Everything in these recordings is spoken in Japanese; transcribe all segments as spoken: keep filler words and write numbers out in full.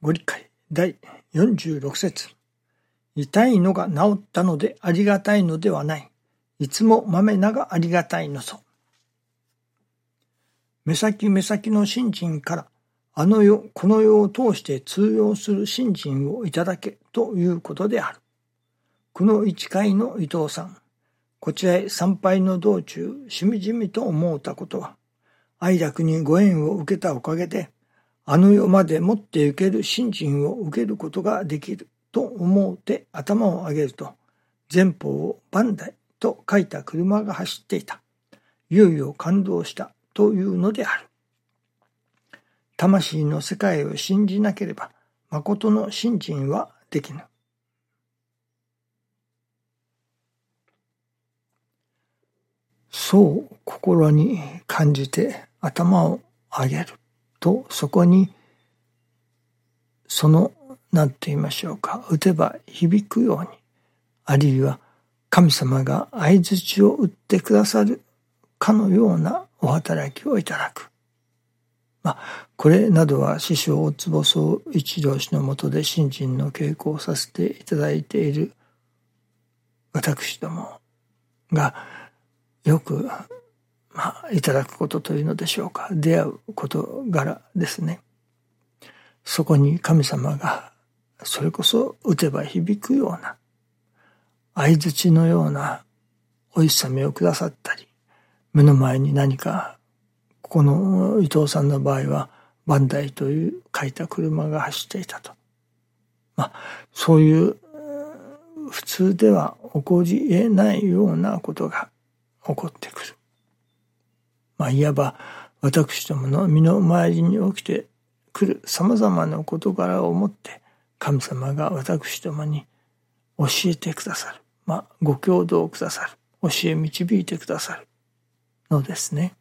ご理解だいよんじゅうろく節。痛いのが治ったのでありがたいのではない。いつもまめながありがたいのぞ。目先目先の信心からあの世この世を通して通用する信心をいただけということである。この一会の伊藤さん、こちらへ参拝の道中しみじみと思うたことは、愛楽にご縁を受けたおかげであの世まで持って行ける信心を受けることができると思うて頭を上げると、前方を万代と書いた車が走っていた。いよいよ感動したというのである。魂の世界を信じなければ、誠の信心はできぬ。そう心に感じて頭を上げると、そこにその何と言いましょうか、打てば響くように、あるいは神様が相槌を打ってくださるかのようなお働きをいただく。まあ、これなどは師匠大坪宗一郎氏のもとで信心の稽古をさせていただいている私どもがよく、まあ、いただくことというのでしょうか、出会う事柄ですね。そこに神様がそれこそ打てば響くような相槌のようなお諌めをくださったり、目の前に何か、この伊藤さんの場合は万代という書いた車が走っていたと。まあ、そういう普通では起こり得ないようなことが起こってくる。まあ、いわば私どもの身の回りに起きてくる様々な事柄をもって神様が私どもに教えてくださる。まあ、ご教導くださる。教え導いてくださるのですね。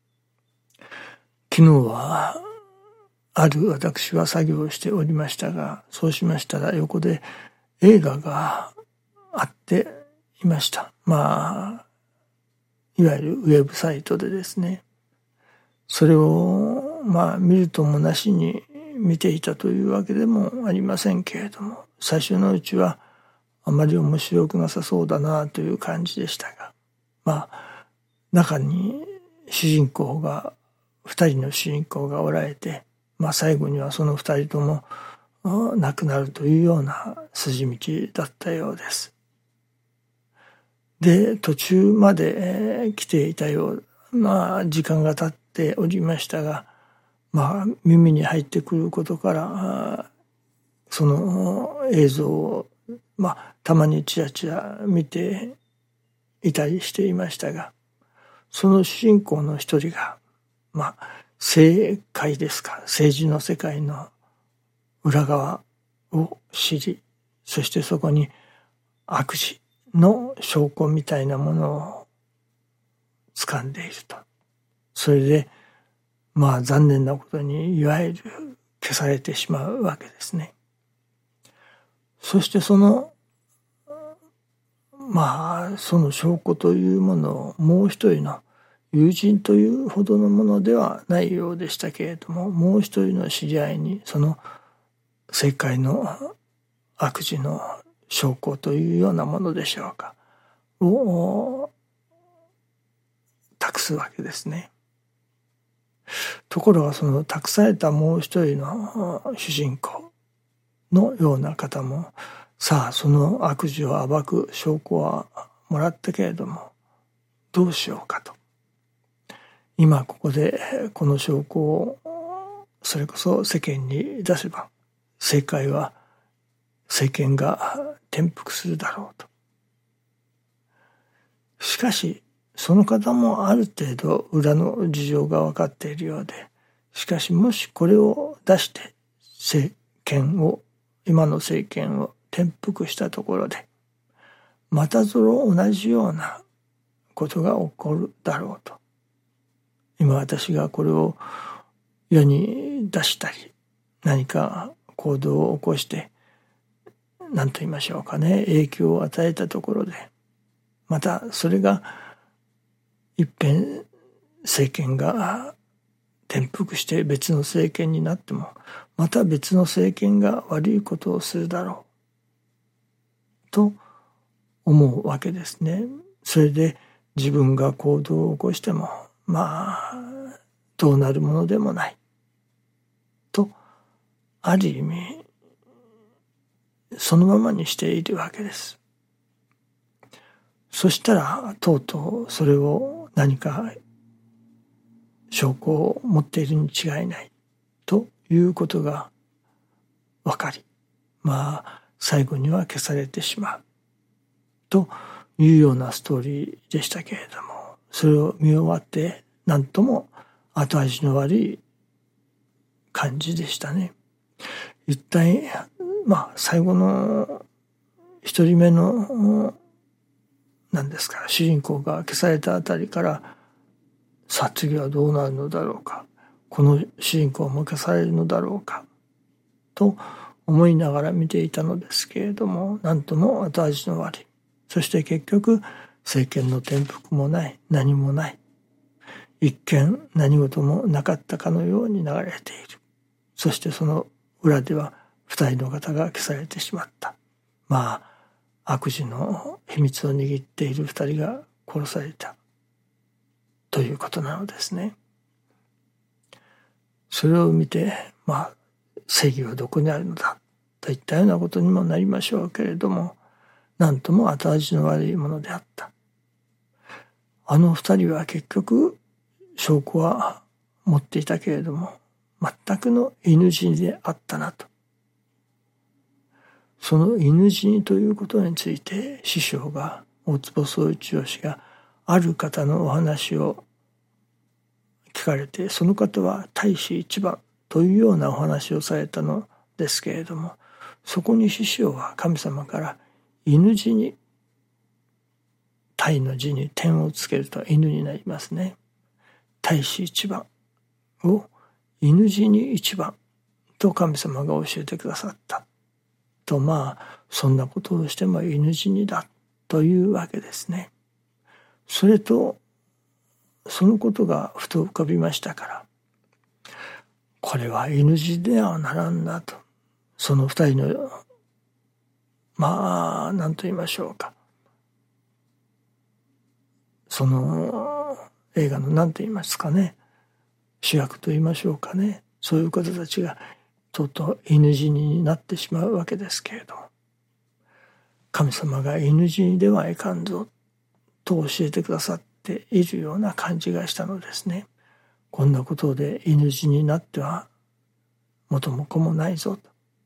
昨日はある私は作業をしておりましたが、そうしましたら横で映画があっていました。まあ、いわゆるウェブサイトでですね、それをまあ見るともなしに見ていたというわけでもありませんけれども、最初のうちはあまり面白くなさそうだなという感じでしたが、まあ中に主人公が二人の主人公がおられて、まあ最後にはその二人とも亡くなるというような筋道だったようです。で、途中まで来ていたよう、まあ時間が経っておりましたが、まあ耳に入ってくることからその映像をまあたまにちらちら見ていたりしていましたが、その主人公の一人がまあ政界ですか、政治の世界の裏側を知り、そしてそこに悪事の証拠みたいなものを掴んでいると。それでまあ残念なことにいわゆる消されてしまうわけですね。そしてそのまあその証拠というものをもう一人の友人というほどのものではないようでしたけれども、もう一人の知り合いにその政界の悪事の証拠というようなものでしょうかを託すわけですね。ところがその託されたもう一人の主人公のような方も、さあその悪事を暴く証拠はもらったけれどもどうしようかと。今ここでこの証拠をそれこそ世間に出せば政界は政権が転覆するだろうと。しかしその方もある程度裏の事情が分かっているようで、しかしもしこれを出して政権を今の政権を転覆したところでまたぞろ同じようなことが起こるだろうと。今私がこれを世に出したり何か行動を起こして何と言いましょうかね、影響を与えたところでまたそれが一遍政権が転覆して別の政権になっても、また別の政権が悪いことをするだろうと思うわけですね。それで自分が行動を起こしてもまあどうなるものでもないと、ある意味そのままにしているわけです。そしたらとうとうそれを何か証拠を持っているに違いないということが分かり、まあ最後には消されてしまうというようなストーリーでしたけれども、それを見終わって何とも後味の悪い感じでしたね。一体まあ最後の一人目の何ですか主人公が消されたあたりから、さあ次はどうなるのだろうか、この主人公も消されるのだろうかと思いながら見ていたのですけれども、何とも後味の悪い、そして結局政権の転覆もない、何もない、一見何事もなかったかのように流れている。そしてその裏では二人の方が消されてしまった。まあ悪事の秘密を握っている二人が殺されたということなのですね。それを見て、まあ正義はどこにあるのだといったようなことにもなりましょうけれども、なんとも後味の悪いものであった。あの二人は結局証拠は持っていたけれども、全くの犬死にであったなと。その犬死にということについて師匠が、大坪宗一郎氏がある方のお話を聞かれて、その方は大師一番というようなお話をされたのですけれども、そこに師匠は神様から犬死に、大の字に点をつけると犬になりますね。大師一番を犬死に一番と神様が教えてくださったと、まあそんなことをしても犬死にだというわけですね。それとそのことがふと浮かびましたから、これは犬死ではならんなと。その二人のまあ何と言いましょうか、その映画の何と言いますかね、主役と言いましょうかね、そういう方たちがとうとう犬死にになってしまうわけですけれども、神様が犬死にではいかんぞと教えてくださっているような感じがしたのですね。こんなことで犬死になっては元も子もないぞと。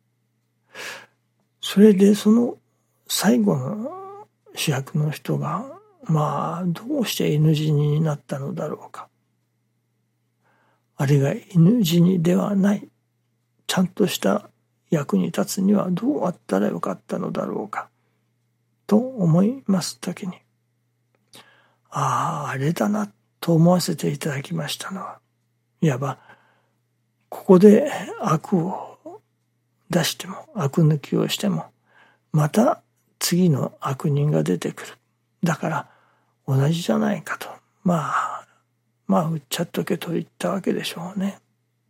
それでその最後の主役の人が、まあどうして犬死にになったのだろうか、あれが犬死にではない、ちゃんとした役に立つにはどうあったらよかったのだろうかと思いますときに、あああれだなと思わせていただきましたのは、いわばここで悪を出しても悪抜きをしてもまた次の悪人が出てくる。だから同じじゃないかと、まあまあ売っちゃっとけと言ったわけでしょうね。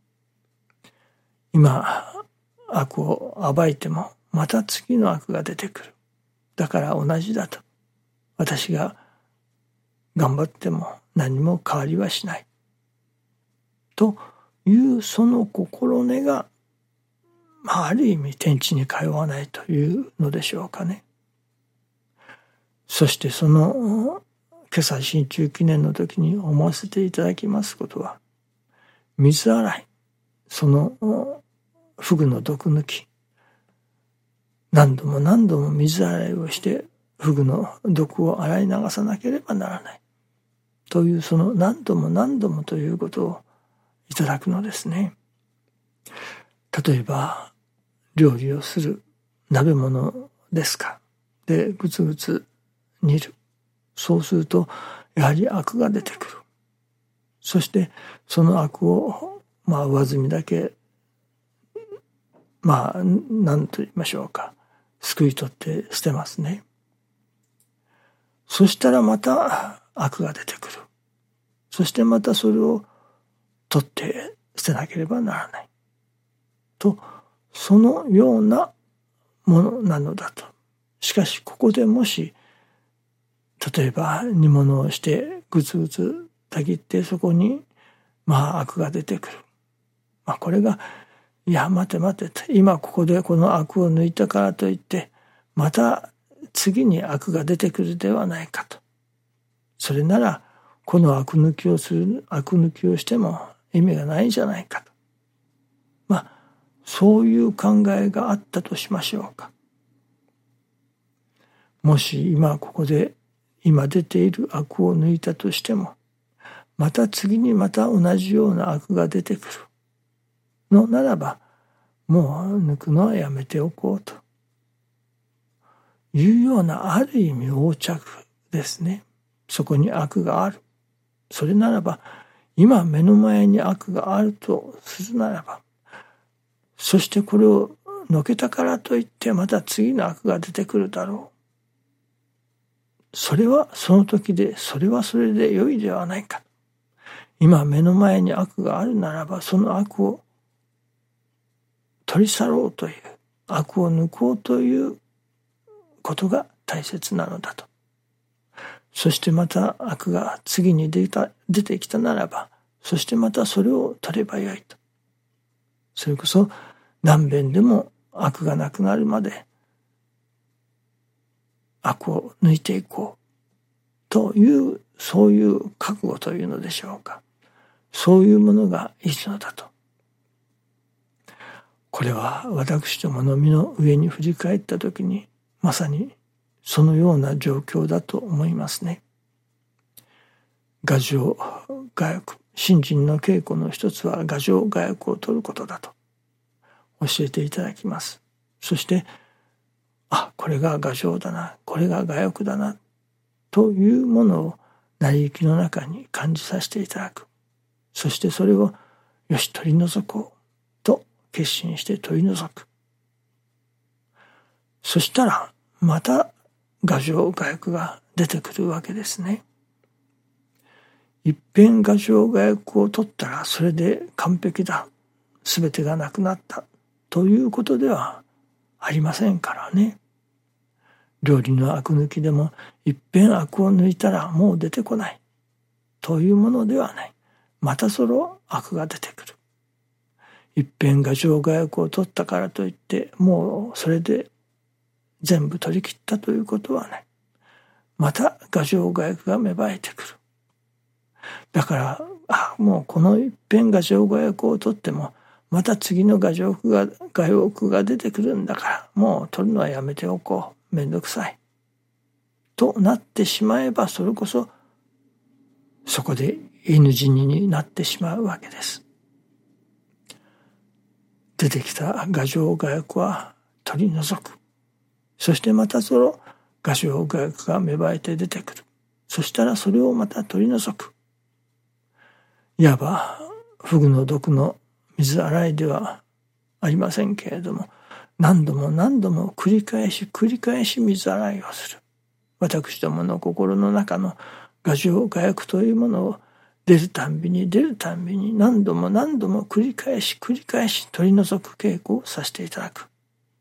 今悪を暴いてもまた次の悪が出てくる。だから同じだと。私が頑張っても何も変わりはしない。というその心根が、まあ、ある意味天地に通わないというのでしょうかね。そしてその今朝新中記念の時に思わせていただきますことは、水洗い、そのフグの毒抜き、何度も何度も水洗いをしてフグの毒を洗い流さなければならないという、その何度も何度もということをいただくのですね。例えば料理をする鍋物ですか、でぐつぐつ煮る、そうするとやはりアクが出てくる。そしてそのアクをまあ上澄みだけ、まあ何と言いましょうか、すくい取って捨てますね。そしたらまたアクが出てくる。そしてまたそれを取って捨てなければならないと、そのようなものなのだと。しかしここでもし例えば煮物をしてぐつぐつたぎってそこにまあアクが出てくる。まあこれがいや待て待て今ここでこのアクを抜いたからといってまた次にアクが出てくるではないかと。それならこのアク抜きをするアク抜きをしても意味がないじゃないかと。まあそういう考えがあったとしましょうか。もし今ここで今出ているアクを抜いたとしてもまた次にまた同じようなアクが出てくるのならばもう抜くのはやめておこうというようなある意味横着ですね。そこにアクがある。それならば今目の前にアクがあるとするならばそしてこれをのけたからといってまた次のアクが出てくるだろう。それはその時でそれはそれで良いではないか。今目の前に悪があるならばその悪を取り去ろうという悪を抜こうということが大切なのだと。そしてまた悪が次に出た、出てきたならばそしてまたそれを取ればよいと。それこそ何遍でも悪がなくなるまで悪を抜いていこうというそういう覚悟というのでしょうか。そういうものがいいのだと。これは私どもの身の上に振り返ったときにまさにそのような状況だと思いますね。牙城牙欲、信心の稽古の一つは牙城牙欲を取ることだと教えていただきます。そしてあ、これが牙城だな、これが牙欲だなというものを成り行きの中に感じさせていただく。そしてそれをよし取り除こうと決心して取り除く。そしたらまた牙城牙欲が出てくるわけですね。一遍牙城牙欲を取ったらそれで完璧だ、すべてがなくなったということではありませんからね。料理のアク抜きでも一遍アクを抜いたらもう出てこないというものではない。またそのアクが出てくる。一遍牙城牙欲を取ったからといってもうそれで全部取り切ったということはない。また牙城牙欲が芽生えてくる。だからあもうこの一遍牙城牙欲を取ってもまた次の牙城が牙欲が出てくるんだからもう取るのはやめておこう。めんどくさいとなってしまえばそれこそそこで犬死にになってしまうわけです。出てきた牙城牙欲は取り除く。そしてまたその牙城牙欲が芽生えて出てくる。そしたらそれをまた取り除く。いわばフグの毒の水洗いではありませんけれども何度も何度も繰り返し繰り返し水洗いをする。私どもの心の中の牙城牙欲というものを出るたんびに出るたんびに何度も何度も繰り返し繰り返し取り除く稽古をさせていただく。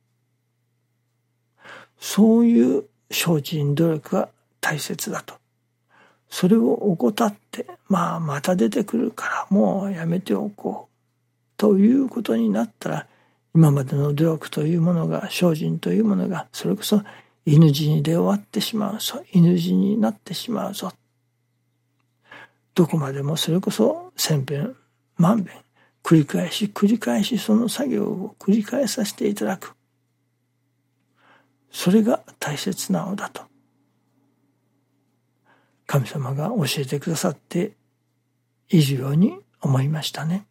そういう精進努力が大切だと。それを怠ってまあまた出てくるからもうやめておこうということになったら今までの努力というものが精進というものがそれこそ犬死にで終わってしまうぞ、犬死になってしまうぞ。どこまでもそれこそ千遍万遍繰り返し繰り返しその作業を繰り返させていただく。それが大切なのだと神様が教えてくださっているように思いましたね。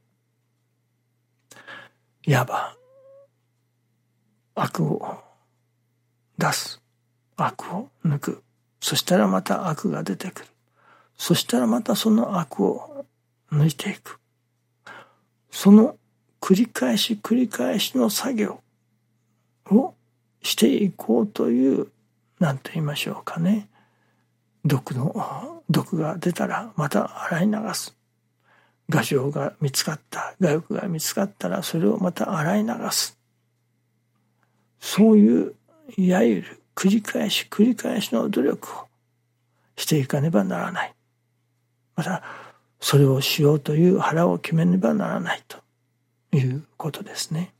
いわば悪を出す、悪を抜く、そしたらまた悪が出てくる、そしたらまたその悪を抜いていく、その繰り返し繰り返しの作業をしていこうという何と言いましょうかね、毒の毒が出たらまた洗い流す、 牙城が見つかった、牙欲が見つかったらそれをまた洗い流す。そういういわゆる繰り返し繰り返しの努力をしていかねばならない。またそれをしようという腹を決めねばならないということですね。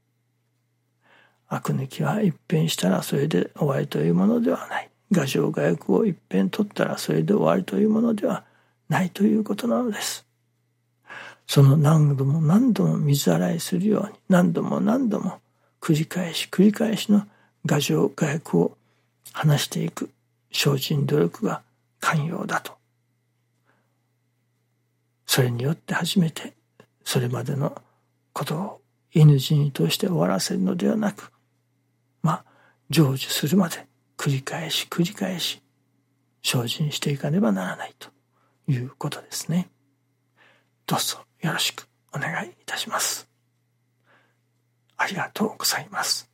悪抜きは一遍したらそれで終わりというものではない。牙城牙欲を一遍取ったらそれで終わりというものではないということなのです。その何度も何度も水洗いするように何度も何度も繰り返し繰り返しの牙城牙欲を離していく精進努力が肝要だと。それによって初めてそれまでのことを犬死にとして終わらせるのではなく、まあ成就するまで繰り返し繰り返し精進していかねばならないということですね。どうぞよろしくお願いいたします。ありがとうございます。